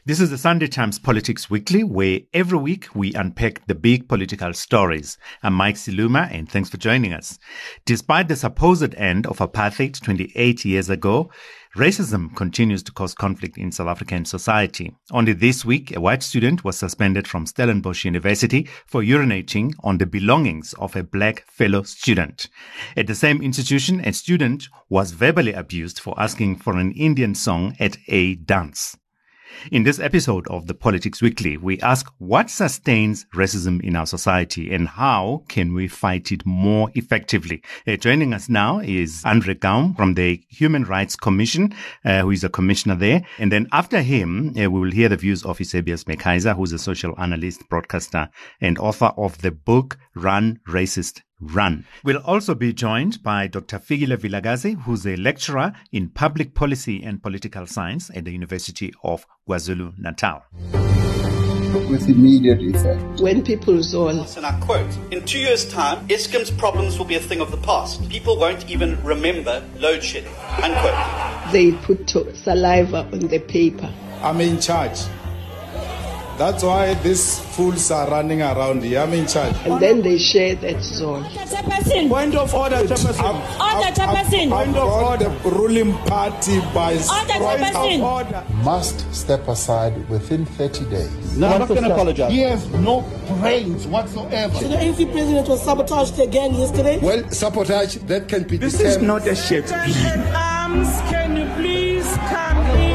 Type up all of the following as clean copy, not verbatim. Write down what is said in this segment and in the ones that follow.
This is the Sunday Times Politics Weekly, where every week we unpack the big political stories. I'm Mike Siluma, and thanks for joining us. Despite the supposed end of apartheid 28 years ago, racism continues to cause conflict in South African society. Only this week, a white student was suspended from Stellenbosch University for urinating on the belongings of a black fellow student. At the same institution, a student was verbally abused for asking for an Indian song at a dance. In this episode of the Politics Weekly, we ask what sustains racism in our society and how can we fight it more effectively. Joining us now is Andre Gaum from the Human Rights Commission, who is a commissioner there. And then after him, we will hear the views of Eusebius McKaiser, who's a social analyst, broadcaster, and author of the book Run, Racist, Run. We'll also be joined by Dr. Fikile Vilakazi, who's a lecturer in public policy and political science at the University of KwaZulu-Natal. With immediate effect. When people zone. And I quote, in 2 years' time, Eskom's problems will be a thing of the past. People won't even remember load shedding. Unquote. They put saliva on the paper. I'm in charge. That's why these fools are running around here. I'm in charge. And then they share that zone. Point of order, Chairperson. Point of order. The ruling party by point of order. Must step aside within 30 days. No, I'm not going to apologize. He has no brains whatsoever. So the ANC president was sabotaged again yesterday? Well, sabotage, that can be This determined. is not a shit. Can you please come in?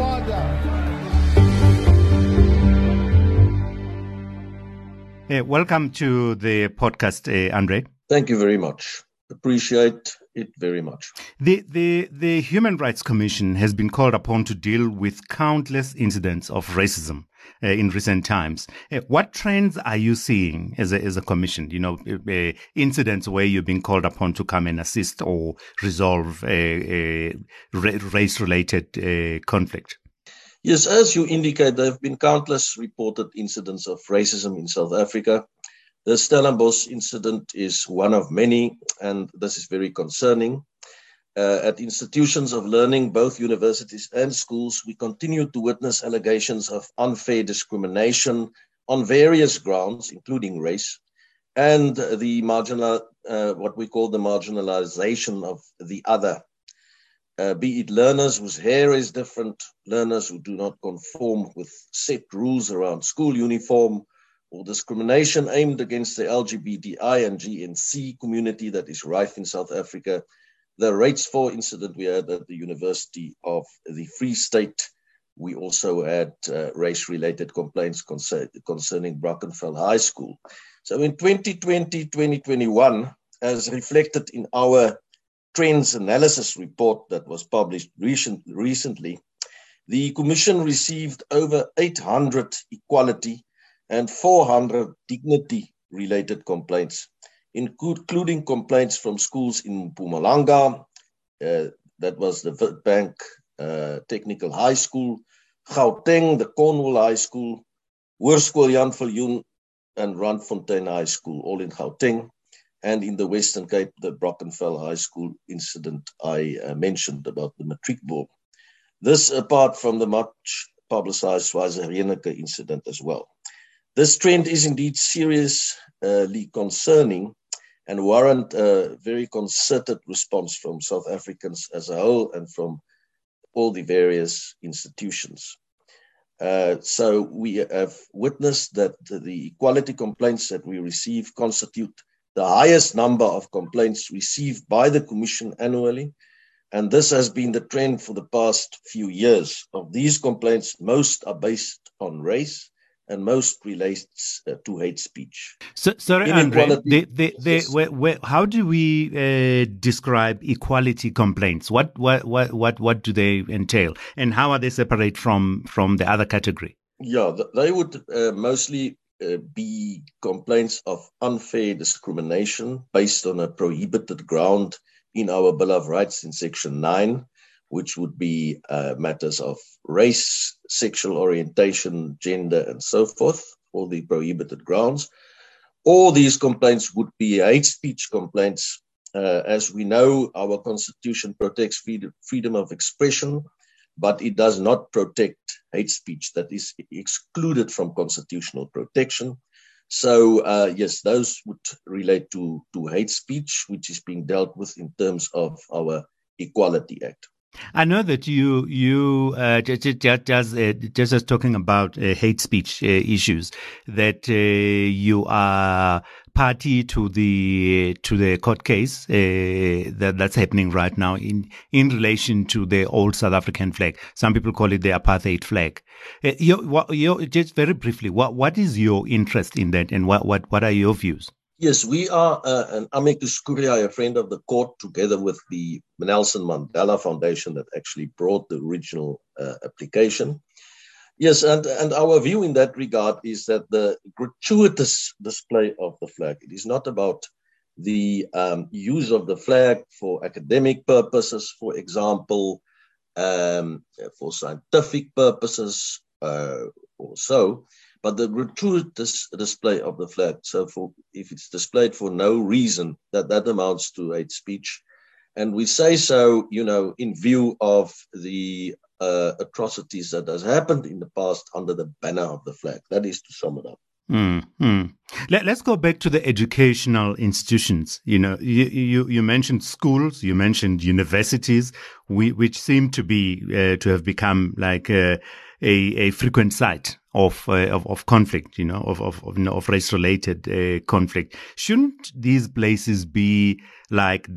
Welcome to the podcast, Andre. Thank you very much. Appreciate it very much. The Human Rights Commission has been called upon to deal with countless incidents of racism in recent times. What trends are you seeing as a commission? You know, incidents where you've been called upon to come and assist or resolve race-related conflict? Yes, as you indicate, there have been countless reported incidents of racism in South Africa. The Stellenbosch incident is one of many, and this is very concerning. At institutions of learning, both universities and schools, we continue to witness allegations of unfair discrimination on various grounds, including race, and the what we call the marginalization of the other. Be it learners whose hair is different, learners who do not conform with set rules around school uniform, or discrimination aimed against the LGBTI and GNC community that is rife in South Africa. The rates for incident we had at the University of the Free State. We also had race-related complaints concerning Brackenfell High School. So in 2020, 2021, as reflected in our Trends Analysis report that was published recently, the Commission received over 800 equality and 400 dignity-related complaints, including complaints from schools in Mpumalanga, that was the Witbank Technical High School, Gauteng, the Cornwall High School, Hoërskool Jan Viljoen, and Randfontein High School, all in Gauteng. And in the Western Cape, the Brackenfell High School incident I mentioned about the matric board. This apart from the much publicized Zwazi-Reneke incident as well. This trend is indeed seriously concerning and warrant a very concerted response from South Africans as a whole and from all the various institutions. So we have witnessed that the equality complaints that we receive constitute the highest number of complaints received by the Commission annually. And this has been the trend for the past few years. Of these complaints, most are based on race and most relates to hate speech. Sorry, Andre, how do we describe equality complaints? What do they entail? And how are they separate from the other category? Yeah, they would mostly be complaints of unfair discrimination based on a prohibited ground in our Bill of Rights in Section 9, which would be matters of race, sexual orientation, gender, and so forth, all the prohibited grounds. All these complaints would be hate speech complaints. As we know, our Constitution protects freedom of expression, but it does not protect hate speech that is excluded from constitutional protection. So, yes, those would relate to hate speech, which is being dealt with in terms of our Equality Act. I know that you just as talking about hate speech issues, that you are party to the court case that's happening right now in relation to the old South African flag. Some people call it the apartheid flag. Just very briefly, what is your interest in that, and what are your views? Yes, we are an amicus curiae, a friend of the court, together with the Nelson Mandela Foundation that actually brought the original application. Yes, and our view in that regard is that the gratuitous display of the flag, it is not about the use of the flag for academic purposes, for example, for scientific purposes or so, but the gratuitous display of the flag. So if it's displayed for no reason, that amounts to hate speech. And we say so, in view of the atrocities that has happened in the past under the banner of the flag. That is to sum it up. Let's go back to the educational institutions. You mentioned schools, you mentioned universities, which seem to be to have become like a frequent site of conflict, of race-related conflict. Shouldn't these places be like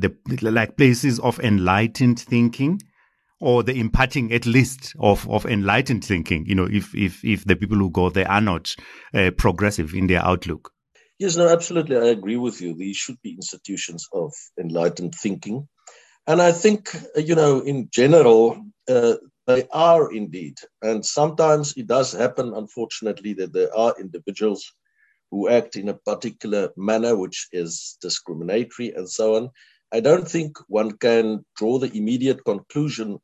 like places of enlightened thinking, or the imparting at least of enlightened thinking? If the people who go there are not progressive in their outlook. Yes, no, absolutely, I agree with you. These should be institutions of enlightened thinking, and I think in general. They are indeed. And sometimes it does happen, unfortunately, that there are individuals who act in a particular manner which is discriminatory and so on. I don't think one can draw the immediate conclusion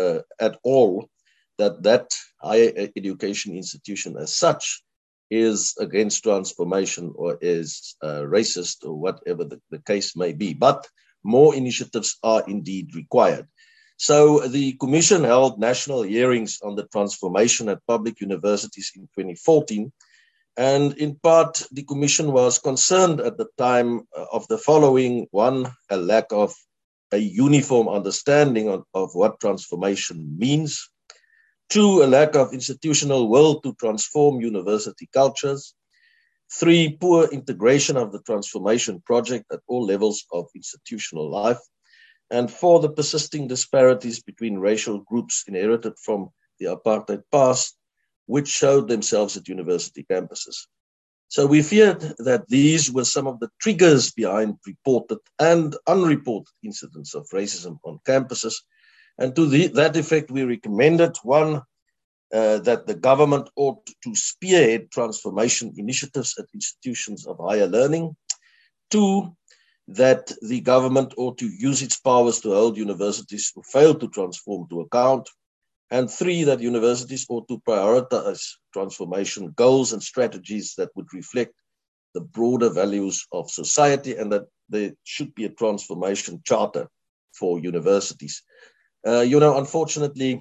at all that higher education institution as such is against transformation or is racist or whatever the case may be. But more initiatives are indeed required. So the Commission held national hearings on the transformation at public universities in 2014. And in part, the Commission was concerned at the time of the following: one, a lack of a uniform understanding of what transformation means; two, a lack of institutional will to transform university cultures; three, poor integration of the transformation project at all levels of institutional life; and four, the persisting disparities between racial groups inherited from the apartheid past, which showed themselves at university campuses. So we feared that these were some of the triggers behind reported and unreported incidents of racism on campuses. And to that effect, we recommended, one, that the government ought to spearhead transformation initiatives at institutions of higher learning; two, that the government ought to use its powers to hold universities who fail to transform to account; and three, that universities ought to prioritize transformation goals and strategies that would reflect the broader values of society, and that there should be a transformation charter for universities. Unfortunately,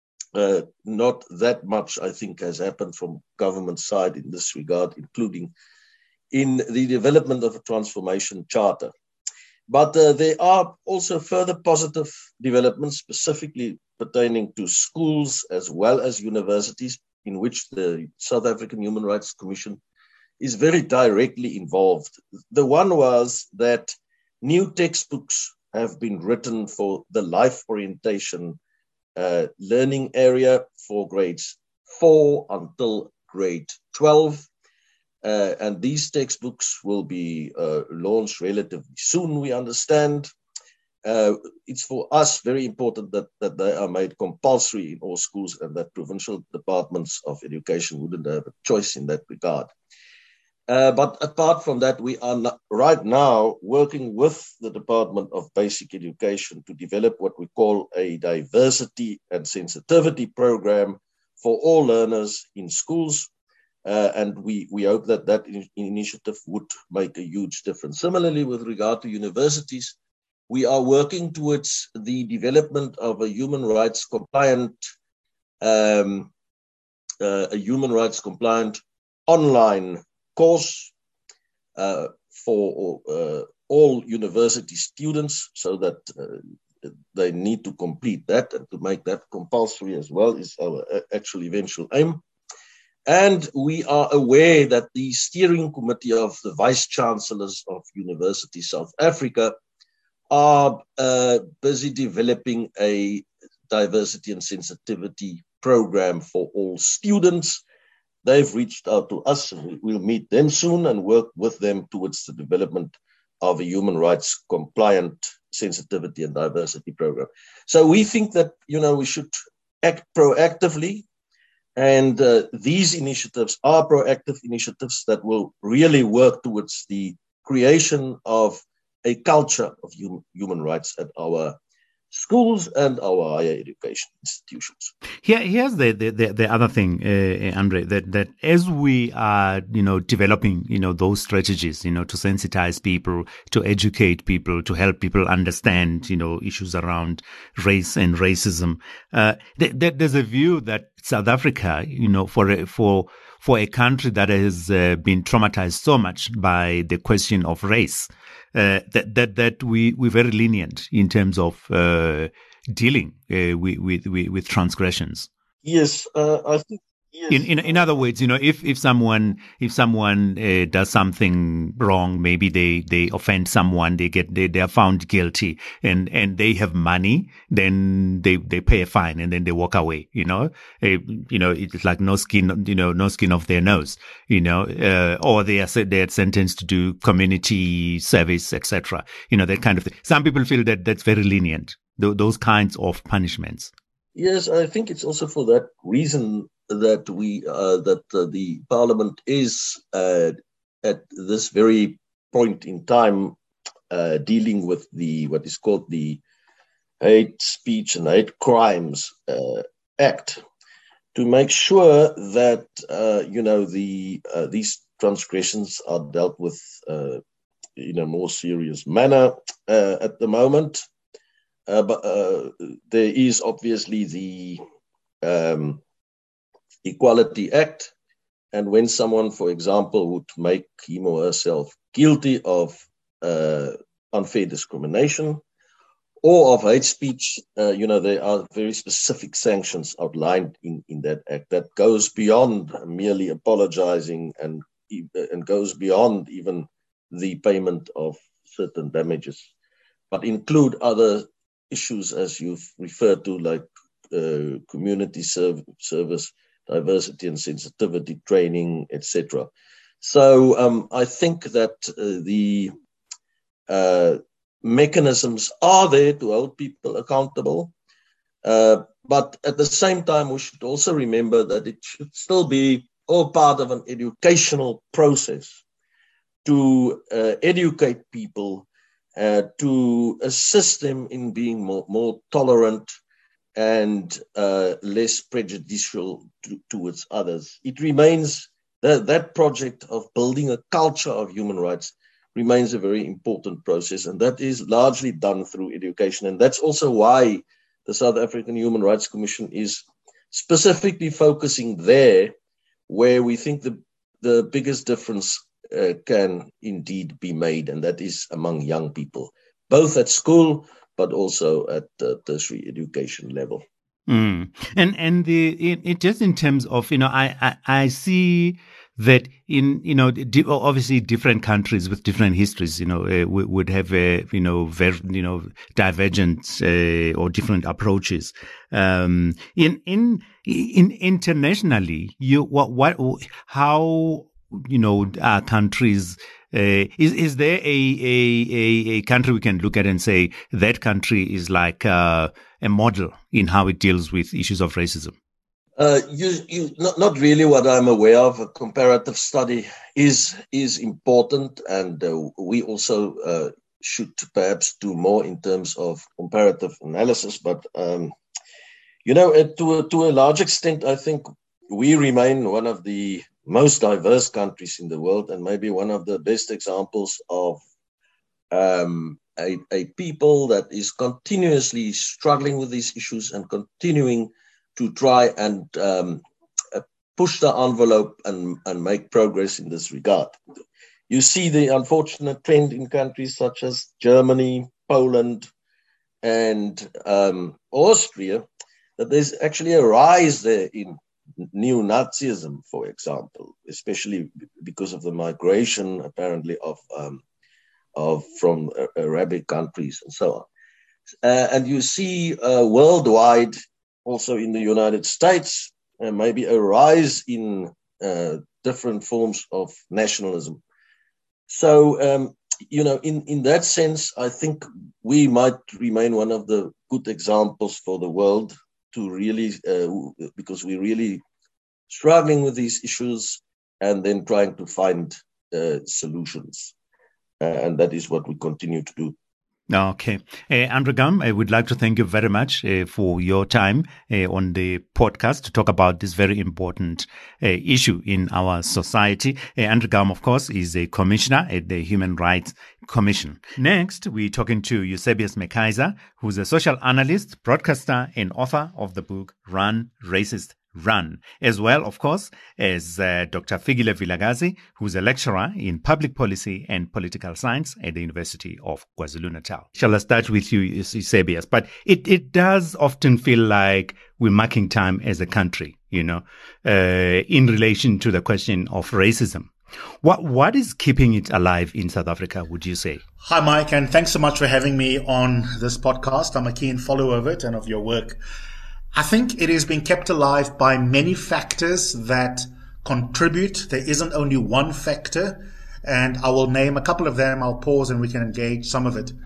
not that much, I think, has happened from government side in this regard, including in the development of a transformation charter. But there are also further positive developments, specifically pertaining to schools as well as universities, in which the South African Human Rights Commission is very directly involved. The one was that new textbooks have been written for the life orientation learning area for grades 4 until grade 12. And these textbooks will be launched relatively soon, we understand. It's for us very important that they are made compulsory in all schools, and that provincial departments of education wouldn't have a choice in that regard. But apart from that, we are right now working with the Department of Basic Education to develop what we call a diversity and sensitivity program for all learners in schools. And we hope that initiative would make a huge difference. Similarly, with regard to universities, we are working towards the development of a human rights compliant online course for all university students, so that they need to complete that, and to make that compulsory as well is our actual eventual aim. And we are aware that the steering committee of the vice chancellors of University South Africa are busy developing a diversity and sensitivity program for all students. They've reached out to us, and we'll meet them soon and work with them towards the development of a human rights compliant sensitivity and diversity program. So we think that, we should act proactively, and these initiatives are proactive initiatives that will really work towards the creation of a culture of human rights at our schools and our higher education institutions. Here's the other thing, Andre, that as we are, developing, those strategies, to sensitize people, to educate people, to help people understand, issues around race and racism, there's a view that South Africa, for a country that has been traumatized so much by the question of race, that we're very lenient in terms of dealing with transgressions. Yes, I think. Yes. In other words, if someone does something wrong, maybe they offend someone, they are found guilty, and they have money, then they pay a fine and then they walk away. It's like no skin off their nose. Or they are sentenced to do community service, etc. That kind of thing. Some people feel that that's very lenient. Those kinds of punishments. Yes, I think it's also for that reason that the Parliament is at this very point in time dealing with what is called the Hate Speech and Hate Crimes Act, to make sure that these transgressions are dealt with in a more serious manner at the moment. But there is obviously the Equality Act, and when someone, for example, would make him or herself guilty of unfair discrimination or of hate speech, there are very specific sanctions outlined in that act that goes beyond merely apologizing and goes beyond even the payment of certain damages, but include other issues, as you've referred to, like community service, diversity and sensitivity training, etc. So I think that the mechanisms are there to hold people accountable. But at the same time, we should also remember that it should still be all part of an educational process to educate people, to assist them in being more tolerant and less prejudicial towards others. It remains that project of building a culture of human rights remains a very important process, and that is largely done through education. And that's also why the South African Human Rights Commission is specifically focusing there, where we think the biggest difference can indeed be made, and that is among young people, both at school but also at the tertiary education level. And just in terms of, I see that in, obviously different countries with different histories, would have, very, divergent or different approaches. Internationally, how countries, is there a country we can look at and say that country is like a model in how it deals with issues of racism? Not really what I'm aware of. A comparative study is important, and we also should perhaps do more in terms of comparative analysis. But to a large extent, I think we remain one of the most diverse countries in the world, and maybe one of the best examples of a people that is continuously struggling with these issues and continuing to try and push the envelope and make progress in this regard. You see the unfortunate trend in countries such as Germany, Poland, and Austria, that there's actually a rise there in neo-Nazism, for example, especially because of the migration, apparently, of from Arabic countries and so on. And you see worldwide, also in the United States, maybe a rise in different forms of nationalism. So, in that sense, I think we might remain one of the good examples for the world to really, because we're really struggling with these issues and then trying to find solutions. And that is what we continue to do. Okay. Andrew Gum, I would like to thank you very much for your time on the podcast to talk about this very important issue in our society. Andrew Gum, of course, is a commissioner at the Human Rights Commission. Next, we're talking to Eusebius McKaiser, who's a social analyst, broadcaster, and author of the book Run, Racist, Run, as well, of course, as Dr. Fikile Vilakazi, who's a lecturer in public policy and political science at the University of KwaZulu-Natal. Shall I start with you, Eusebius? But it does often feel like we're marking time as a country, in relation to the question of racism. What is keeping it alive in South Africa, would you say? Hi, Mike, and thanks so much for having me on this podcast. I'm a keen follower of it and of your work. I think it is being kept alive by many factors that contribute. There isn't only one factor, and I will name a couple of them. I'll pause and we can engage some of it.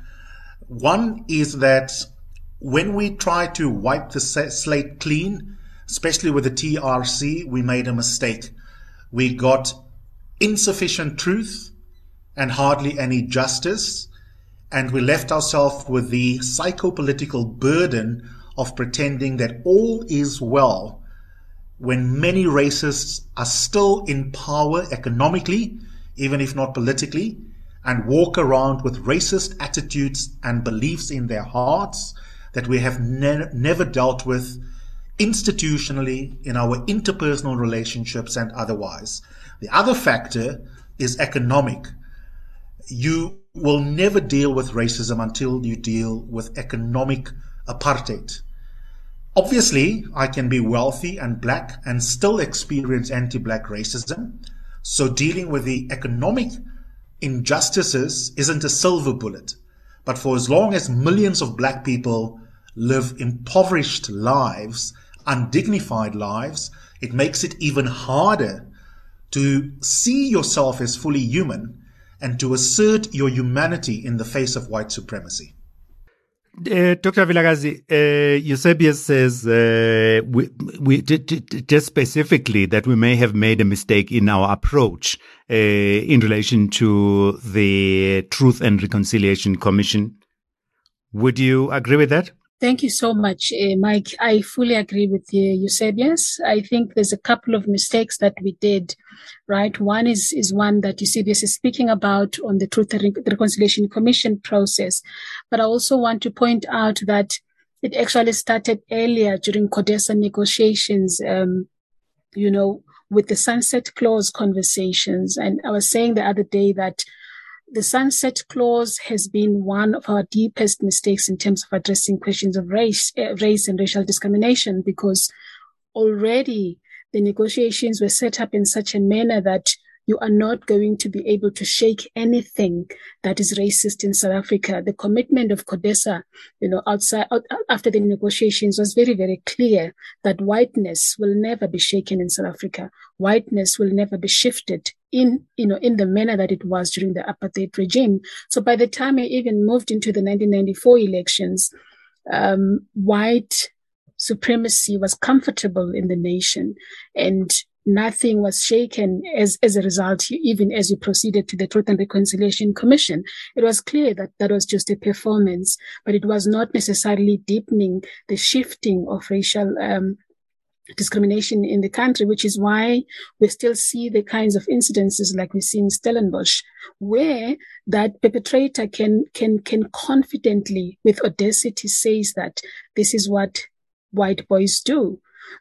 One is that when we try to wipe the slate clean, especially with the TRC, we made a mistake. We got insufficient truth and hardly any justice, and we left ourselves with the psychopolitical burden of pretending that all is well when many racists are still in power economically, even if not politically, and walk around with racist attitudes and beliefs in their hearts that we have never dealt with institutionally in our interpersonal relationships and otherwise. The other factor is economic. You will never deal with racism until you deal with economic apartheid. Obviously, I can be wealthy and black and still experience anti-black racism. So dealing with the economic injustices isn't a silver bullet. But for as long as millions of black people live impoverished lives, undignified lives, it makes it even harder to see yourself as fully human and to assert your humanity in the face of white supremacy. Dr. Vilakazi, Eusebius says we just specifically that we may have made a mistake in our approach in relation to the Truth and Reconciliation Commission. Would you agree with that? Thank you so much, Mike. I fully agree with Eusebius. I think there's a couple of mistakes that we did, right? One is one that Eusebius is speaking about on the Truth and Reconciliation Commission process. But I also want to point out that it actually started earlier during CODESA negotiations, with the Sunset Clause conversations. And I was saying the other day that the Sunset Clause has been one of our deepest mistakes in terms of addressing questions of race and racial discrimination, because already the negotiations were set up in such a manner that you are not going to be able to shake anything that is racist in South Africa. The commitment of CODESA, after the negotiations was very, very clear that whiteness will never be shaken in South Africa. Whiteness will never be shifted in the manner that it was during the apartheid regime. So by the time I even moved into the 1994 elections, white supremacy was comfortable in the nation, and nothing was shaken as a result, even as we proceeded to the Truth and Reconciliation Commission. It was clear that that was just a performance, but it was not necessarily deepening the shifting of racial discrimination in the country, which is why we still see the kinds of incidences like we see in Stellenbosch, where that perpetrator can confidently, with audacity, says that this is what white boys do,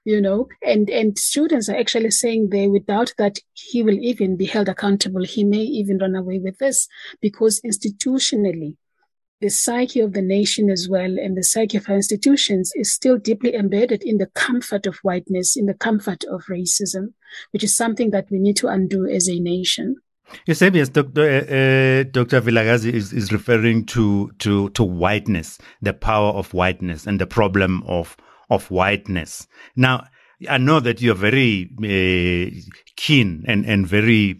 and students are actually saying they without that he will even be held accountable. He may even run away with this, because institutionally, the psyche of the nation as well and the psyche of our institutions is still deeply embedded in the comfort of whiteness, in the comfort of racism, which is something that we need to undo as a nation. Yes, Dr. Vilakazi is referring to whiteness, the power of whiteness and the problem of whiteness. Now, I know that you're very keen and very,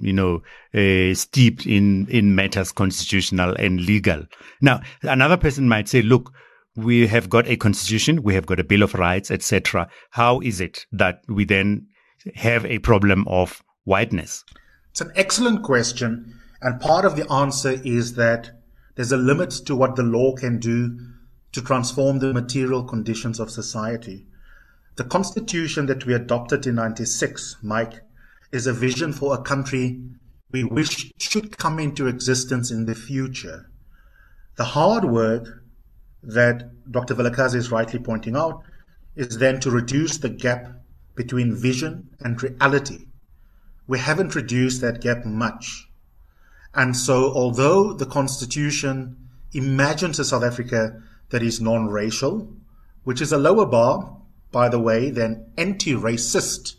steeped in matters constitutional and legal. Now, another person might say, look, we have got a constitution, we have got a Bill of Rights, etc. How is it that we then have a problem of whiteness? It's an excellent question. And part of the answer is that there's a limit to what the law can do to transform the material conditions of society. The constitution that we adopted in 96, Mike, is a vision for a country we wish should come into existence in the future. The hard work that Dr. Vilakazi is rightly pointing out is then to reduce the gap between vision and reality. We haven't reduced that gap much. And so although the constitution imagines a South Africa that is non-racial, which is a lower bar, by the way, than anti-racist,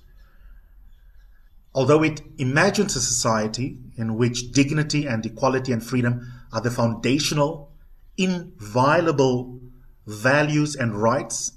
although it imagines a society in which dignity and equality and freedom are the foundational, inviolable values and rights,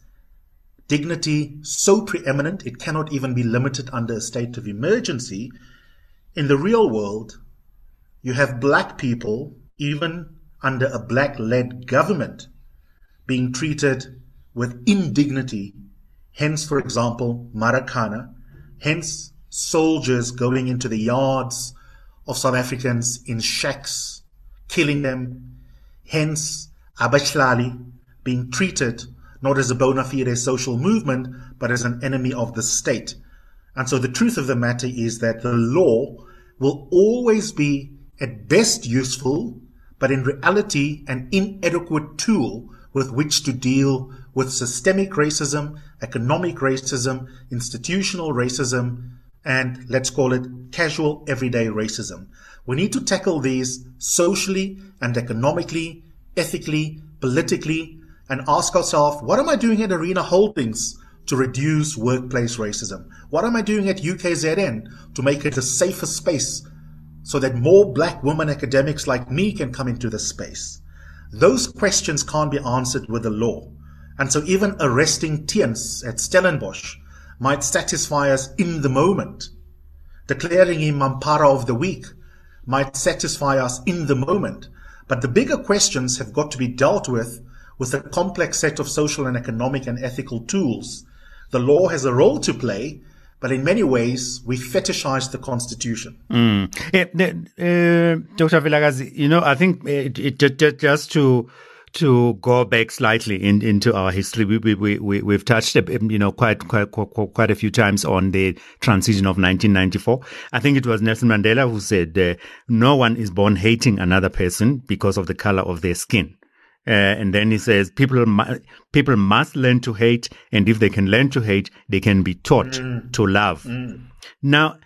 dignity so preeminent it cannot even be limited under a state of emergency, in the real world, you have black people, even under a black-led government, being treated with indignity. Hence, for example, Marikana, hence soldiers going into the yards of South Africans in shacks, killing them, hence Abahlali being treated not as a bona fide social movement, but as an enemy of the state. And so the truth of the matter is that the law will always be at best useful, but in reality an inadequate tool with which to deal with systemic racism, economic racism, institutional racism, and let's call it casual everyday racism. We need to tackle these socially and economically, ethically, politically, and ask ourselves, what am I doing at Arena Holdings to reduce workplace racism? What am I doing at UKZN to make it a safer space so that more black women academics like me can come into the space? Those questions can't be answered with the law. And so even arresting Tiens at Stellenbosch might satisfy us in the moment. Declaring him Mampara of the Week might satisfy us in the moment. But the bigger questions have got to be dealt with a complex set of social and economic and ethical tools. The law has a role to play, but in many ways, we fetishize the Constitution. Dr. Vilakazi, I think just to go back slightly into our history, we've touched, quite a few times on the transition of 1994. I think it was Nelson Mandela who said, no one is born hating another person because of the color of their skin. And then he says, people must learn to hate, and if they can learn to hate, they can be taught to love. Now,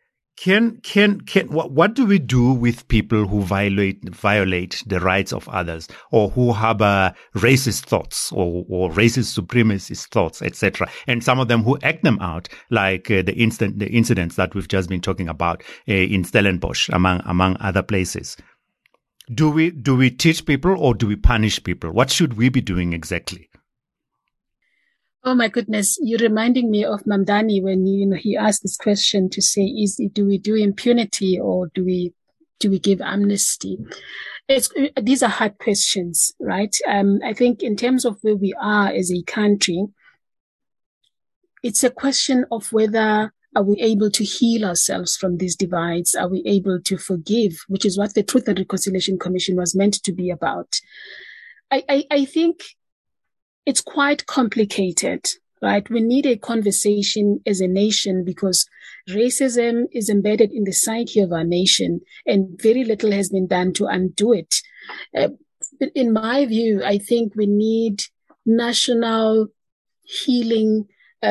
what do we do with people who violate the rights of others, or who harbor racist thoughts or racist supremacist thoughts, etc., and some of them who act them out, like the incidents that we've just been talking about in Stellenbosch, among other places? Do we teach people or do we punish people? What should we be doing exactly? Oh my goodness, you're reminding me of Mamdani when he asked this question to say, do we do impunity or do we give amnesty? These are hard questions, right? I think in terms of where we are as a country, it's a question of whether are we able to heal ourselves from these divides? Are we able to forgive, which is what the Truth and Reconciliation Commission was meant to be about? I think it's quite complicated. right? We need a conversation as a nation because racism is embedded in the psyche of our nation and very little has been done to undo it. In my view, I think we need national healing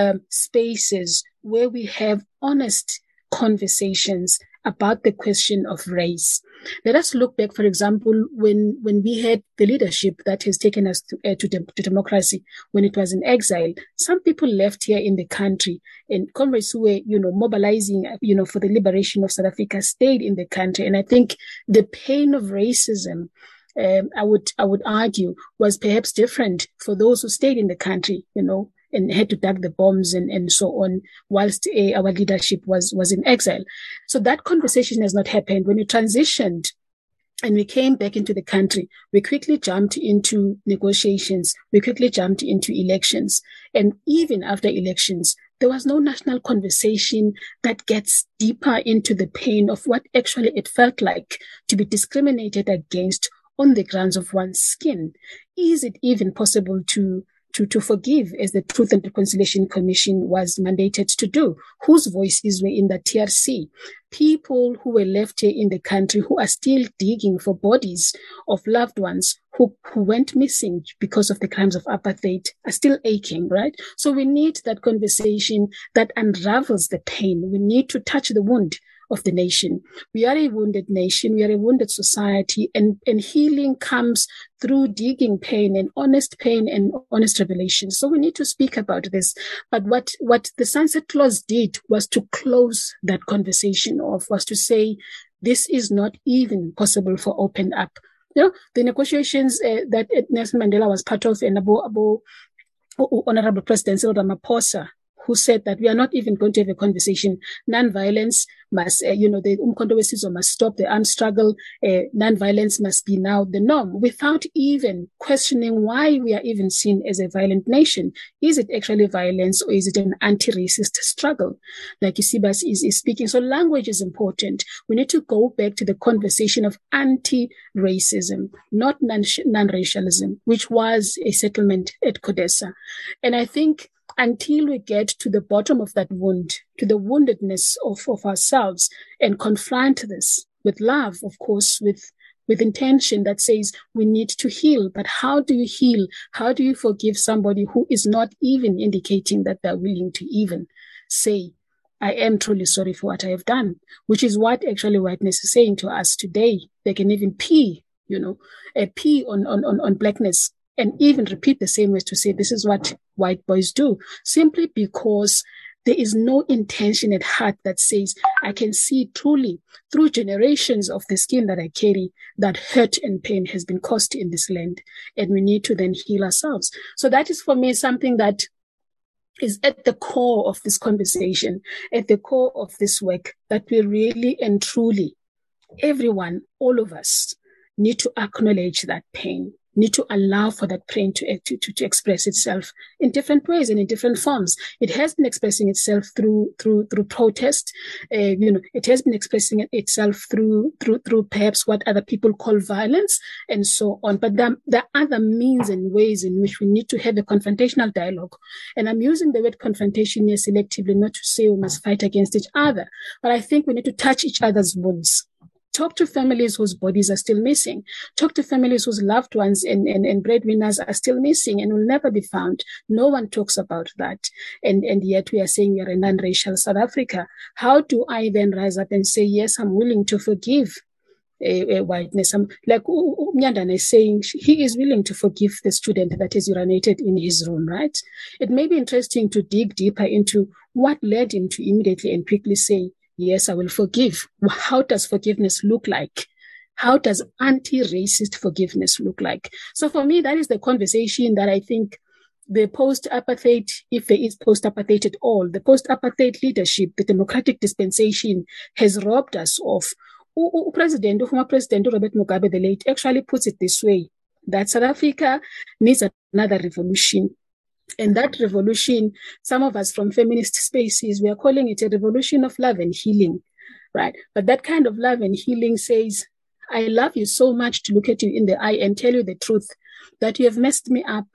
spaces where we have honest conversations about the question of race. Let us look back, for example, when we had the leadership that has taken us to democracy, when it was in exile, some people left here in the country, and comrades who were, mobilizing, for the liberation of South Africa stayed in the country. And I think the pain of racism, I would argue, was perhaps different for those who stayed in the country, and had to duck the bombs and so on, whilst our leadership was in exile. So that conversation has not happened. When we transitioned and we came back into the country, we quickly jumped into negotiations. We quickly jumped into elections. And even after elections, there was no national conversation that gets deeper into the pain of what actually it felt like to be discriminated against on the grounds of one's skin. Is it even possible to forgive, as the Truth and Reconciliation Commission was mandated to do? Whose voices were in the TRC? People who were left here in the country who are still digging for bodies of loved ones who went missing because of the crimes of apartheid are still aching, right? So we need that conversation that unravels the pain. We need to touch the wound of the nation. We are a wounded nation. We are a wounded society, and healing comes through digging pain and honest revelation. So we need to speak about this. But what the Sunset Clause did was to close that conversation off, was to say, this is not even possible for open up. The negotiations that Nelson Mandela was part of, and Honorable President Cyril Ramaphosa, who said that we are not even going to have a conversation. Non-violence must, the Umkhonto weSizwe must stop the armed struggle. Non-violence must be now the norm, without even questioning why we are even seen as a violent nation. Is it actually violence, or is it an anti-racist struggle? Like Eusebius is speaking. So language is important. We need to go back to the conversation of anti-racism, not non-racialism, which was a settlement at CODESA. And I think until we get to the bottom of that wound, to the woundedness of ourselves, and confront this with love, of course, with intention that says we need to heal. But how do you heal? How do you forgive somebody who is not even indicating that they're willing to even say, I am truly sorry for what I have done, which is what actually whiteness is saying to us today. They can even pee on blackness, and even repeat the same words to say, this is what white boys do, simply because there is no intention at heart that says, I can see truly through generations of the skin that I carry that hurt and pain has been caused in this land. And we need to then heal ourselves. So that is for me something that is at the core of this conversation, at the core of this work, that we really and truly, everyone, all of us, need to acknowledge that pain, need to allow for that pain to express itself in different ways and in different forms. It has been expressing itself through protest. It has been expressing itself through perhaps what other people call violence and so on. But there are other means and ways in which we need to have a confrontational dialogue. And I'm using the word confrontation here selectively, not to say we must fight against each other, but I think we need to touch each other's wounds. Talk to families whose bodies are still missing. Talk to families whose loved ones and breadwinners are still missing and will never be found. No one talks about that. And yet we are saying we are a non-racial South Africa. How do I then rise up and say, yes, I'm willing to forgive whiteness? Like Nyandana is saying, he is willing to forgive the student that is urinated in his room, right? It may be interesting to dig deeper into what led him to immediately and quickly say, yes, I will forgive. How does forgiveness look like? How does anti-racist forgiveness look like? So for me, that is the conversation that I think the post-apartheid, if there is post-apartheid at all, the post-apartheid leadership, the democratic dispensation has robbed us of. Former President Robert Mugabe, the late, actually puts it this way, that South Africa needs another revolution. And that revolution, some of us from feminist spaces, we are calling it a revolution of love and healing, right? But that kind of love and healing says, I love you so much to look at you in the eye and tell you the truth, that you have messed me up.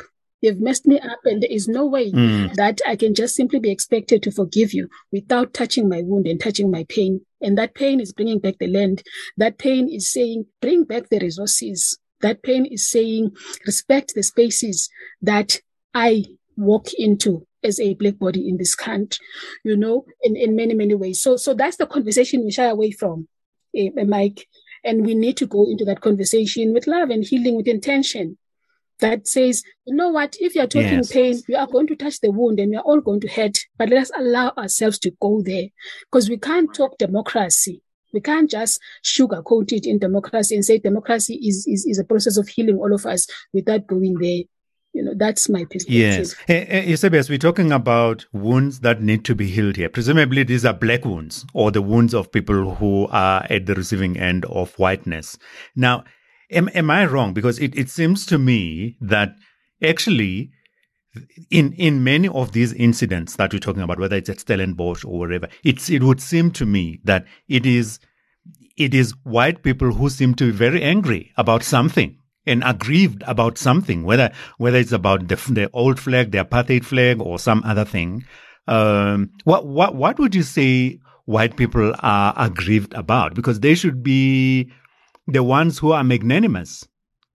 You've messed me up, and there is no way that I can just simply be expected to forgive you without touching my wound and touching my pain. And that pain is bringing back the land. That pain is saying, bring back the resources. That pain is saying, respect the spaces that I walk into as a black body in this country, in many, many ways. So that's the conversation we shy away from, Mike. And we need to go into that conversation with love and healing, with intention. That says, you know what, if you're talking pain, you are going to touch the wound and we are all going to hurt, but let us allow ourselves to go there, because we can't talk democracy. We can't just sugarcoat it in democracy and say democracy is a process of healing all of us without going there. That's my perspective. Yes. Eusebius, we're talking about wounds that need to be healed here. Presumably these are black wounds, or the wounds of people who are at the receiving end of whiteness. Now, Am I wrong? Because it seems to me that actually in many of these incidents that we're talking about, whether it's at Stellenbosch or wherever, it would seem to me that it is white people who seem to be very angry about something and aggrieved about something, whether it's about the old flag, the apartheid flag, or some other thing. What would you say white people are aggrieved about? Because they should be the ones who are magnanimous.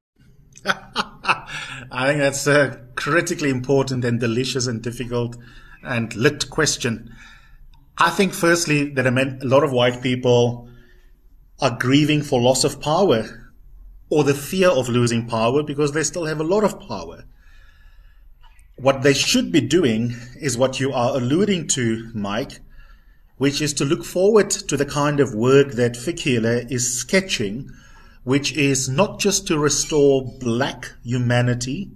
I think that's a critically important and delicious and difficult and lit question. I think firstly that a lot of white people are grieving for loss of power, or the fear of losing power, because they still have a lot of power. What they should be doing is what you are alluding to, Mike, which is to look forward to the kind of work that Fikile is sketching, which is not just to restore black humanity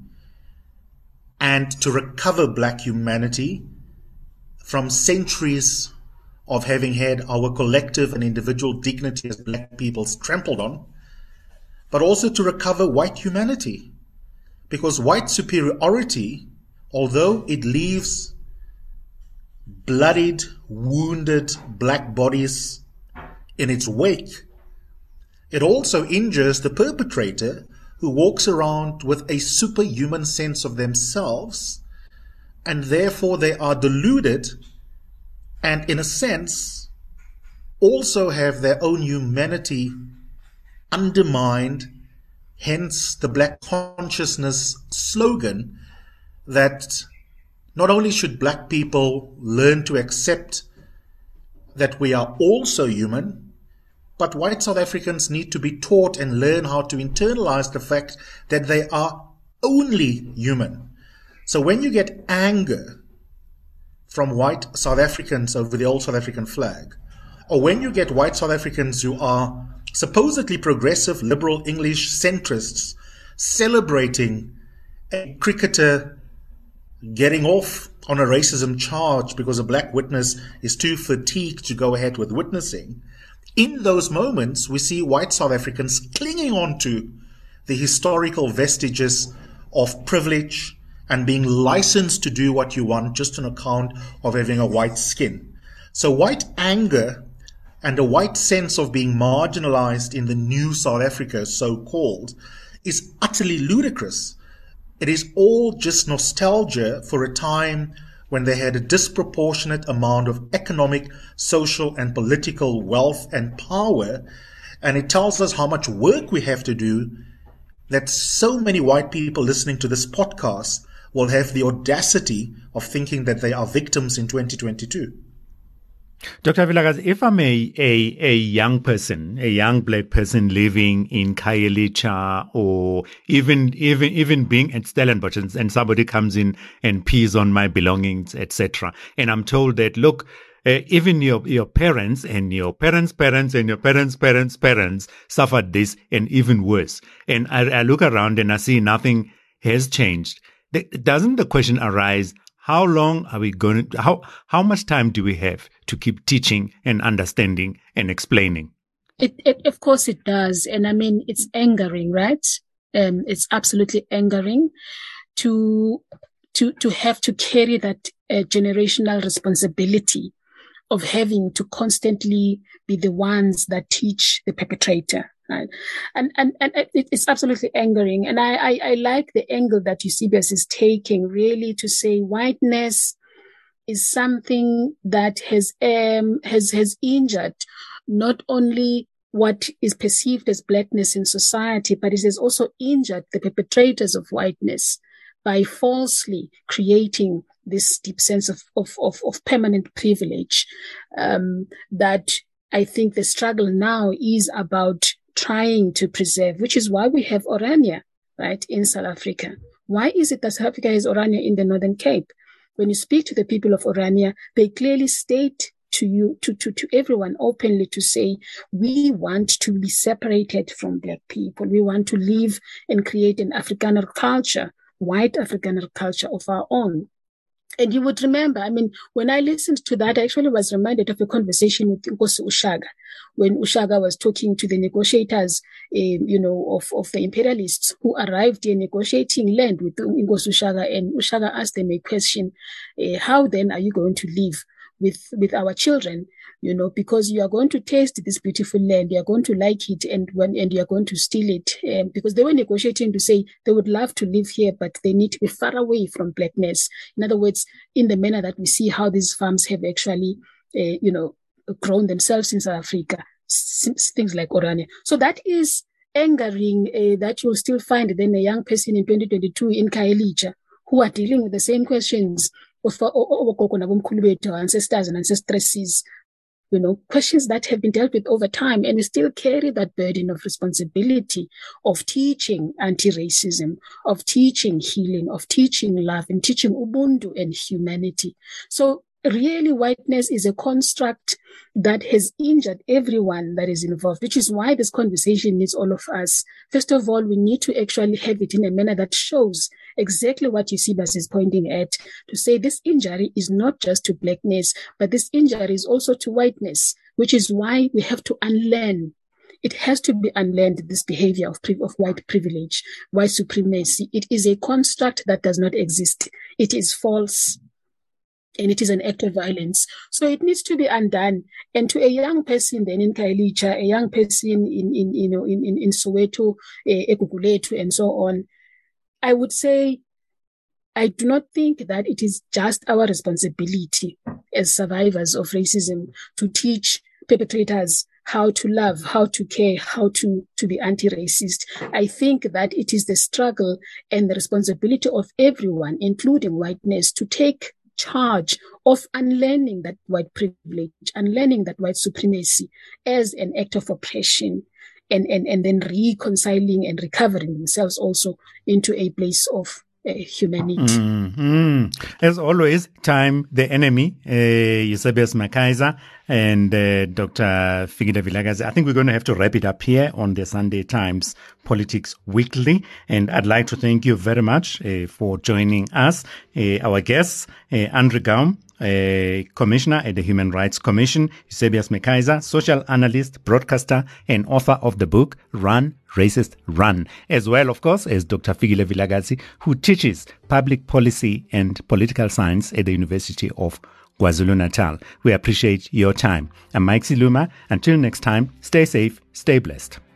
and to recover black humanity from centuries of having had our collective and individual dignity as black peoples trampled on, but also to recover white humanity. Because white superiority, although it leaves bloodied, wounded black bodies in its wake, it also injures the perpetrator, who walks around with a superhuman sense of themselves, and therefore they are deluded and, in a sense, also have their own humanity undermined. Hence the Black Consciousness slogan that not only should black people learn to accept that we are also human, but white South Africans need to be taught and learn how to internalize the fact that they are only human. So when you get anger from white South Africans over the old South African flag, or when you get white South Africans who are supposedly progressive, liberal, English centrists celebrating a cricketer getting off on a racism charge because a black witness is too fatigued to go ahead with witnessing, in those moments we see white South Africans clinging on to the historical vestiges of privilege and being licensed to do what you want just on account of having a white skin. So white anger and a white sense of being marginalized in the new South Africa, so-called, is utterly ludicrous. It is all just nostalgia for a time when they had a disproportionate amount of economic, social, and political wealth and power. And it tells us how much work we have to do, that so many white people listening to this podcast will have the audacity of thinking that they are victims in 2022. Dr. Vilakazi, if I'm a young person, a young black person living in Khayelitsha, or even being at Stellenbosch, and somebody comes in and pees on my belongings, etc., and I'm told that, look, even your parents and your parents' parents and your parents' parents suffered this and even worse, and I look around and I see nothing has changed. Doesn't the question arise, how long are we going to, how much time do we have to keep teaching and understanding and explaining? It of course it does. And I mean, it's angering, right? It's absolutely angering to have to carry that generational responsibility of having to constantly be the ones that teach the perpetrator, Right. And it's absolutely angering. And I like the angle that Eusebius is taking, really, to say whiteness is something that has injured not only what is perceived as blackness in society, but it has also injured the perpetrators of whiteness by falsely creating this deep sense of permanent privilege, that I think the struggle now is about trying to preserve, which is why we have Orania, right, in South Africa. Why is it that South Africa has Orania in the Northern Cape? When you speak to the people of Orania, they clearly state to you, to everyone openly, to say, we want to be separated from black people. We want to live and create an Afrikaner culture, white Afrikaner culture of our own. And you would remember, I mean, when I listened to that, I actually was reminded of a conversation with Nkosi Ushaga, when Ushaga was talking to the negotiators, of the imperialists who arrived here negotiating land with Nkosi Ushaga, and Ushaga asked them a question, how then are you going to live with our children? Because you are going to taste this beautiful land, you are going to like it, and you are going to steal it. Because they were negotiating to say they would love to live here, but they need to be far away from blackness. In other words, in the manner that we see how these farms have actually, grown themselves in South Africa, things like Orania. So that is angering, that you'll still find then a young person in 2022 in Khayelitsha who are dealing with the same questions of our ancestors and ancestresses. Questions that have been dealt with over time, and we still carry that burden of responsibility of teaching anti-racism, of teaching healing, of teaching love, and teaching Ubuntu and humanity. So really, whiteness is a construct that has injured everyone that is involved, which is why this conversation needs all of us. First of all, we need to actually have it in a manner that shows exactly what Eusebius is pointing at, to say this injury is not just to blackness, but this injury is also to whiteness, which is why we have to unlearn. It has to be unlearned, this behavior of white privilege, white supremacy. It is a construct that does not exist. It is false. And it is an act of violence. So it needs to be undone. And to a young person then in Khayelitsha, a young person in Soweto, Egugulethu, and so on, I would say, I do not think that it is just our responsibility as survivors of racism to teach perpetrators how to love, how to care, how to be anti-racist. I think that it is the struggle and the responsibility of everyone, including whiteness, to take charge of unlearning that white privilege, unlearning that white supremacy as an act of oppression, and then reconciling and recovering themselves also into a place of humanity. Mm-hmm. As always, time, the enemy, Eusebius Makaiza and Dr. Fikile Vilakazi. I think we're going to have to wrap it up here on the Sunday Times Politics Weekly. And I'd like to thank you very much for joining us. Our guests, Andrew Gaum, Commissioner at the Human Rights Commission, Eusebius Makaiza, social analyst, broadcaster, and author of the book Run, Racist, Run, as well, of course, as Dr. Fikile Vilakazi, who teaches public policy and political science at the University of KwaZulu-Natal. We appreciate your time. I'm Mike Siluma. Until next time, stay safe, stay blessed.